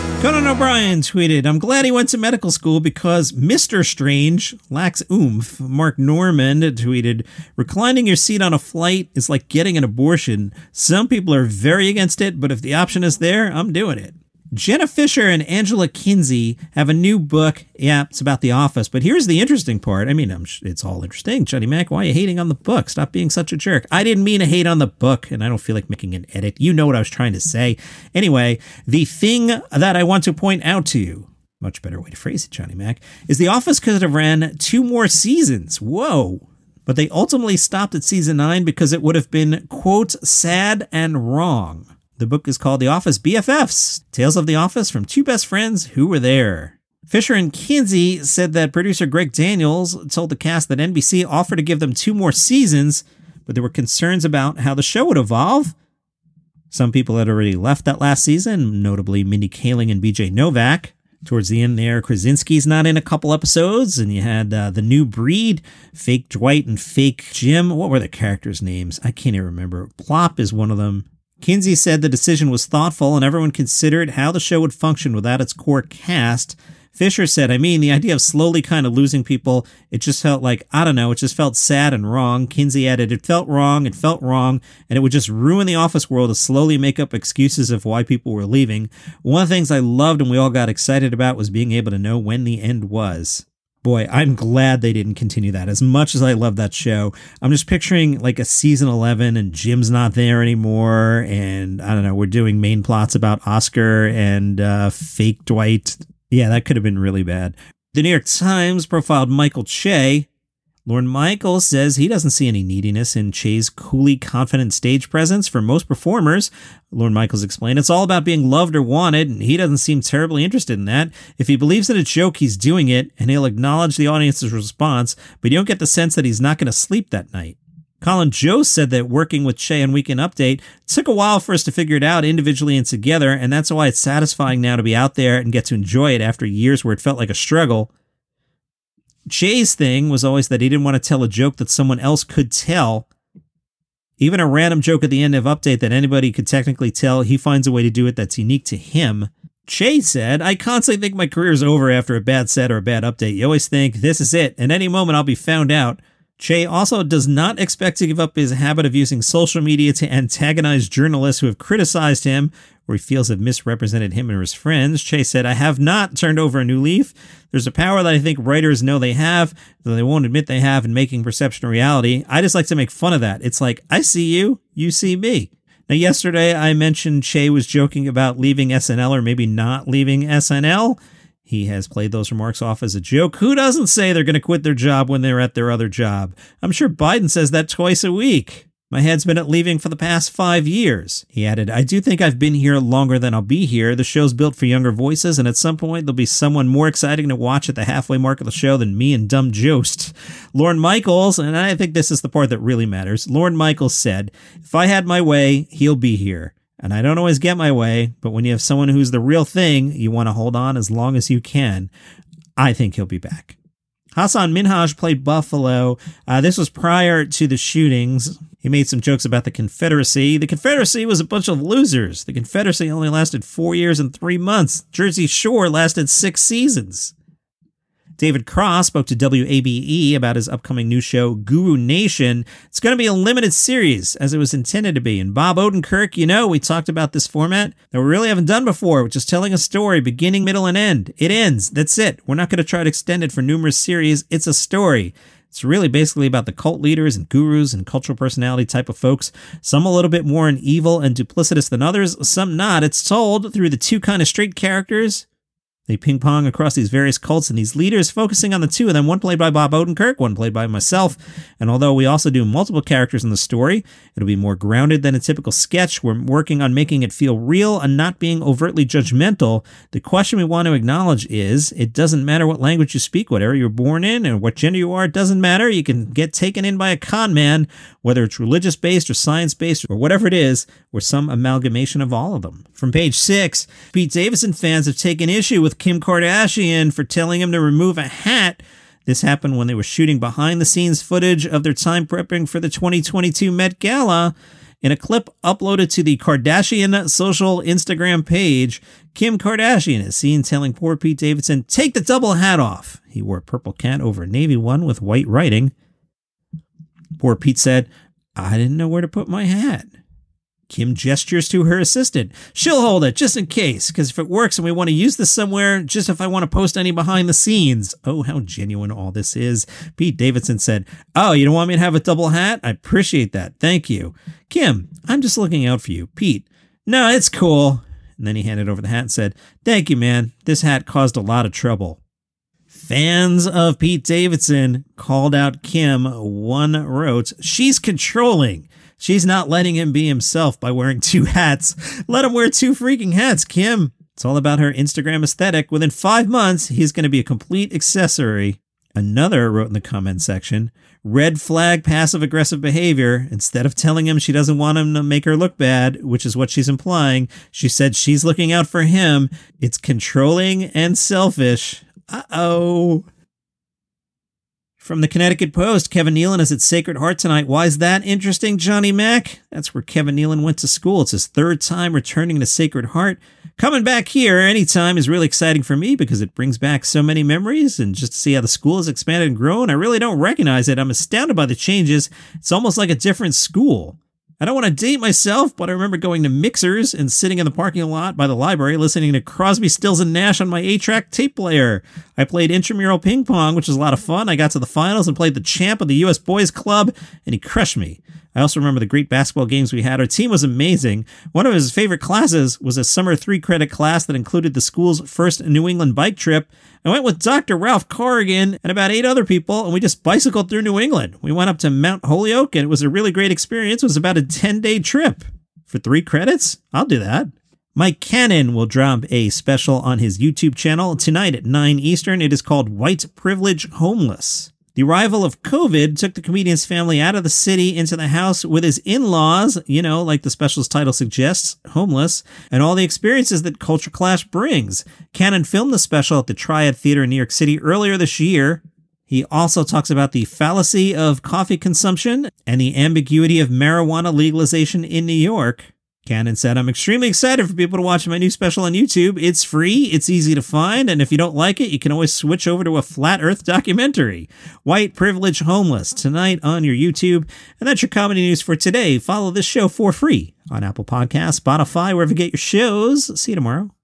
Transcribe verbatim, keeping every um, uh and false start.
Conan O'Brien tweeted, I'm glad he went to medical school because Mister Strange lacks oomph. Mark Norman tweeted, reclining your seat on a flight is like getting an abortion. Some people are very against it, but if the option is there, I'm doing it. Jenna Fisher and Angela Kinsey have a new book. Yeah, it's about The Office. But here's the interesting part. I mean, I'm, it's all interesting. Johnny Mac, why are you hating on the book? Stop being such a jerk. I didn't mean to hate on the book, and I don't feel like making an edit. You know what I was trying to say. Anyway, the thing that I want to point out to you, much better way to phrase it, Johnny Mac, is The Office could have ran two more seasons. Whoa. But they ultimately stopped at season nine because it would have been, quote, sad and wrong. The book is called The Office B F Fs, Tales of the Office from Two Best Friends Who Were There. Fisher and Kinsey said that producer Greg Daniels told the cast that N B C offered to give them two more seasons, but there were concerns about how the show would evolve. Some people had already left that last season, notably Mindy Kaling and B J Novak. Towards the end there, Krasinski's not in a couple episodes, and you had uh, the new breed, Fake Dwight and Fake Jim. What were the characters' names? I can't even remember. Plop is one of them. Kinsey said the decision was thoughtful and everyone considered how the show would function without its core cast. Fisher said, I mean, the idea of slowly kind of losing people, it just felt like, I don't know, it just felt sad and wrong. Kinsey added, it felt wrong, it felt wrong, and it would just ruin the office world to slowly make up excuses of why people were leaving. One of the things I loved and we all got excited about was being able to know when the end was. Boy, I'm glad they didn't continue that. As much as I love that show, I'm just picturing like a season eleven and Jim's not there anymore. And I don't know, we're doing main plots about Oscar and uh, fake Dwight. Yeah, that could have been really bad. The New York Times profiled Michael Che. Lorne Michaels says he doesn't see any neediness in Che's coolly confident stage presence for most performers. Lorne Michaels explained, it's all about being loved or wanted, and he doesn't seem terribly interested in that. If he believes in a joke, he's doing it, and he'll acknowledge the audience's response, but you don't get the sense that he's not going to sleep that night. Colin Jost said that working with Che on Weekend Update took a while for us to figure it out individually and together, and that's why it's satisfying now to be out there and get to enjoy it after years where it felt like a struggle. Che's thing was always that he didn't want to tell a joke that someone else could tell. Even a random joke at the end of Update that anybody could technically tell, he finds a way to do it that's unique to him. Che said, I constantly think my career's over after a bad set or a bad update. You always think, this is it. At any moment, I'll be found out. Che also does not expect to give up his habit of using social media to antagonize journalists who have criticized him or he feels have misrepresented him or his friends. Che said, I have not turned over a new leaf. There's a power that I think writers know they have, though they won't admit they have in making perception a reality. I just like to make fun of that. It's like, I see you, you see me. Now, yesterday I mentioned Che was joking about leaving S N L or maybe not leaving S N L. He has played those remarks off as a joke. Who doesn't say they're going to quit their job when they're at their other job? I'm sure Biden says that twice a week. My head's been at leaving for the past five years. He added, I do think I've been here longer than I'll be here. The show's built for younger voices, and at some point there'll be someone more exciting to watch at the halfway mark of the show than me and dumb Jost. Lorne Michaels, and I think this is the part that really matters, Lorne Michaels said, if I had my way, he'll be here. And I don't always get my way, but when you have someone who's the real thing, you want to hold on as long as you can. I think he'll be back. Hassan Minhaj played Buffalo. Uh, this was prior to the shootings. He made some jokes about the Confederacy. The Confederacy was a bunch of losers. The Confederacy only lasted four years and three months. Jersey Shore lasted six seasons. David Cross spoke to W A B E about his upcoming new show, Guru Nation. It's going to be a limited series, as it was intended to be. And Bob Odenkirk, you know, we talked about this format that we really haven't done before, which is telling a story, beginning, middle, and end. It ends. That's it. We're not going to try to extend it for numerous series. It's a story. It's really basically about the cult leaders and gurus and cultural personality type of folks. Some a little bit more evil and duplicitous than others, some not. It's told through the two kind of straight characters. They ping pong across these various cults and these leaders, focusing on the two of them, one played by Bob Odenkirk, one played by myself. And although we also do multiple characters in the story, it'll be more grounded than a typical sketch. We're working on making it feel real and not being overtly judgmental. The question we want to acknowledge is, it doesn't matter what language you speak, whatever you're born in and what gender you are, it doesn't matter. You can get taken in by a con man, whether it's religious-based or science-based or whatever it is, or some amalgamation of all of them. From page six, Pete Davidson fans have taken issue with Kim Kardashian for telling him to remove a hat. This happened when they were shooting behind-the-scenes footage of their time prepping for the twenty twenty-two Met Gala. In a clip uploaded to the Kardashian social Instagram page, Kim Kardashian is seen telling poor Pete Davidson, "Take the double hat off." He wore a purple cat over a navy one with white writing. Poor Pete said, "I didn't know where to put my hat." Kim gestures to her assistant. "She'll hold it just in case, because if it works and we want to use this somewhere, just if I want to post any behind the scenes." Oh, how genuine all this is. Pete Davidson said, "Oh, you don't want me to have a double hat? I appreciate that. Thank you." Kim, "I'm just looking out for you." Pete, "No, it's cool." And then he handed over the hat and said, "Thank you, man. This hat caused a lot of trouble." Fans of Pete Davidson called out Kim. One wrote, "She's controlling. She's not letting him be himself by wearing two hats. Let him wear two freaking hats, Kim. It's all about her Instagram aesthetic. Within five months, he's going to be a complete accessory." Another wrote in the comment section, "Red flag passive-aggressive behavior. Instead of telling him she doesn't want him to make her look bad," which is what she's implying, she said she's looking out for him. It's controlling and selfish. Uh-oh. From the Connecticut Post, Kevin Nealon is at Sacred Heart tonight. Why is that interesting, Johnny Mac? That's where Kevin Nealon went to school. It's his third time returning to Sacred Heart. Coming back here anytime is really exciting for me because it brings back so many memories, and just to see how the school has expanded and grown, I really don't recognize it. I'm astounded by the changes. It's almost like a different school. I don't want to date myself, but I remember going to Mixers and sitting in the parking lot by the library listening to Crosby, Stills, and Nash on my eight-track tape player. I played intramural ping pong, which was a lot of fun. I got to the finals and played the champ of the U S Boys Club, and he crushed me. I also remember the great basketball games we had. Our team was amazing. One of his favorite classes was a summer three-credit class that included the school's first New England bike trip. I went with Doctor Ralph Corrigan and about eight other people, and we just bicycled through New England. We went up to Mount Holyoke, and it was a really great experience. It was about a ten-day trip. For three credits? I'll do that. Mike Cannon will drop a special on his YouTube channel tonight at nine Eastern. It is called White Privilege Homeless. The arrival of COVID took the comedian's family out of the city into the house with his in-laws, you know, like the special's title suggests, homeless, and all the experiences that Culture Clash brings. Cannon filmed the special at the Triad Theater in New York City earlier this year. He also talks about the fallacy of coffee consumption and the ambiguity of marijuana legalization in New York. Cannon said, "I'm extremely excited for people to watch my new special on YouTube. It's free, it's easy to find, and if you don't like it, you can always switch over to a flat earth documentary. White Privilege Homeless, tonight on your YouTube." And that's your comedy news for today. Follow this show for free on Apple Podcasts, Spotify, wherever you get your shows. See you tomorrow.